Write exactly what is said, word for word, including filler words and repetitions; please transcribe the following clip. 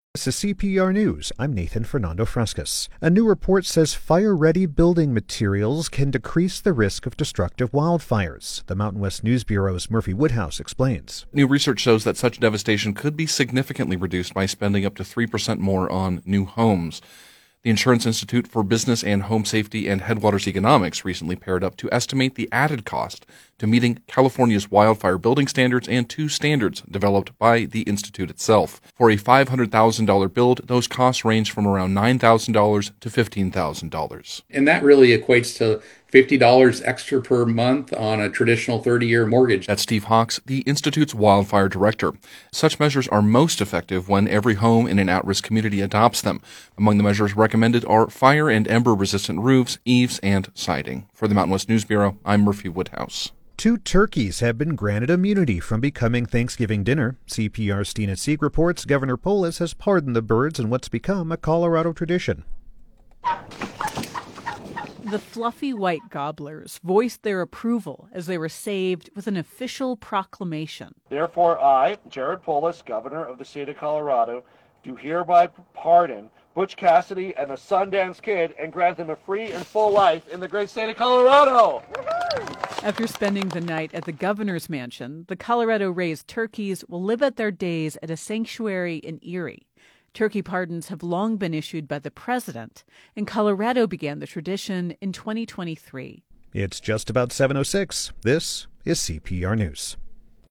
This is C P R News. I'm Nathan Fernando Frescas. A new report says fire-ready building materials can decrease the risk of destructive wildfires. The Mountain West News Bureau's Murphy Woodhouse explains. New research shows that such devastation could be significantly reduced by spending up to three percent more on new homes. The Insurance Institute for Business and Home Safety and Headwaters Economics recently paired up to estimate the added cost to meeting California's wildfire building standards and two standards developed by the Institute itself. For a five hundred thousand dollars build, those costs range from around nine thousand dollars to fifteen thousand dollars. And that really equates to fifty dollars extra per month on a traditional thirty-year mortgage. That's Steve Hawks, the Institute's wildfire director. Such measures are most effective when every home in an at-risk community adopts them. Among the measures recommended are fire and ember-resistant roofs, eaves, and siding. For the Mountain West News Bureau, I'm Murphy Woodhouse. Two turkeys have been granted immunity from becoming Thanksgiving dinner. C P R's Stina Sieg reports Governor Polis has pardoned the birds in what's become a Colorado tradition. The fluffy white gobblers voiced their approval as they were saved with an official proclamation. Therefore, I, Jared Polis, Governor of the state of Colorado, do hereby pardon Butch Cassidy and the Sundance Kid and grant them a free and full life in the great state of Colorado. After spending the night at the governor's mansion, the Colorado-raised turkeys will live out their days at a sanctuary in Erie. Turkey pardons have long been issued by the president, and Colorado began the tradition in twenty twenty-three. It's just about seven oh six. This is C P R News.